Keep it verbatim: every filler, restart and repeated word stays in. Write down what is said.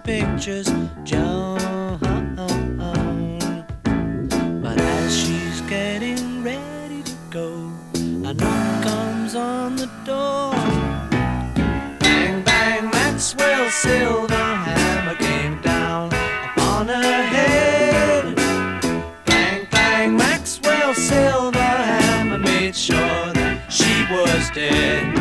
pictures, Joan. But as she's getting ready to go, a knock comes on the door. Bang, bang, Maxwell Silver.